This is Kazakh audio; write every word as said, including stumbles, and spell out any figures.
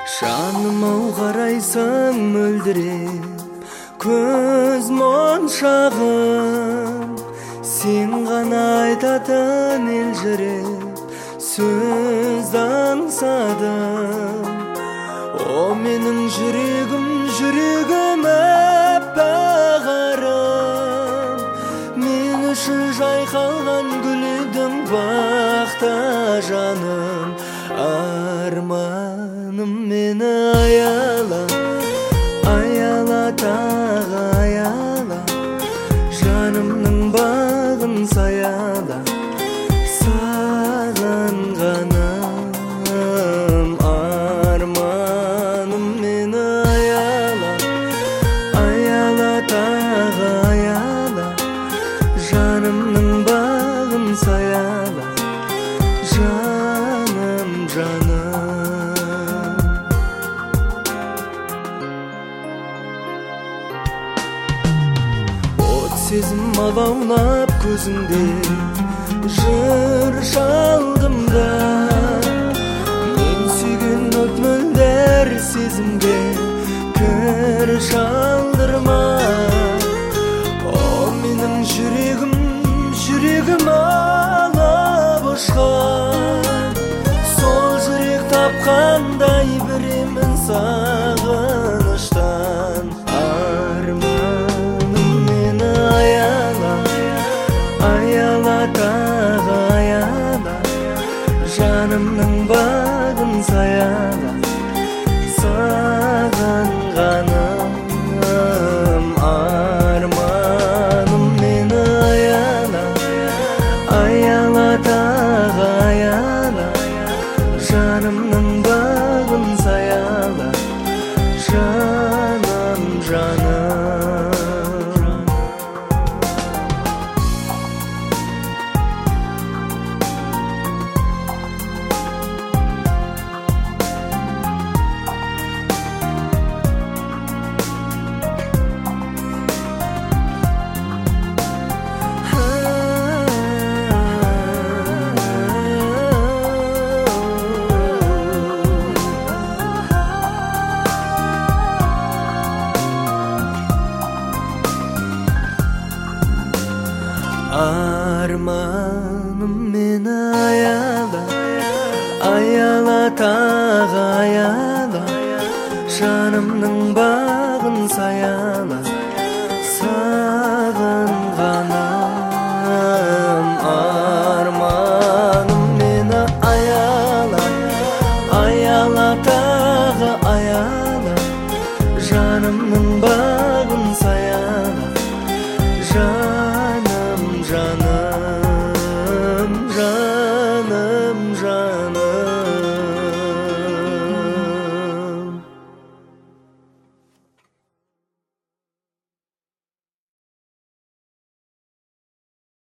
Жаным ау қарайсың мөлдіреп, көз моншағым, сен ғана айтатын елжіреп, сөз аңсадым. О менің жүрегім, жүрегім әппағарым, мен үшін жайқалған гүл едің бақта жаным. Арманым мені аяла, аяла тағы аяла, жанымның бағын саяла, сағынғаным. Арманым мені аяла, аяла тағы аяла, жанымның бағын саяла, жаным жаным. От сезім алаулап көзіңде, жыр шалдымда, мен сүйген от мөлдір сезімге кір шалдырма. О менің жүрегім, жүрегім алып ұшқан, сол жүрек тапқандай біремін сағыныштан. Арманым мені аяла, аяла тағы аяла, жанымның бағын саяла, сағынғаным. Арманым мені аяла, аяла тағы аяла, жанымның бағын саяла, жаным жаным. Арманым мені аяла, аяла тағы аяла, жанымның бағын саяла,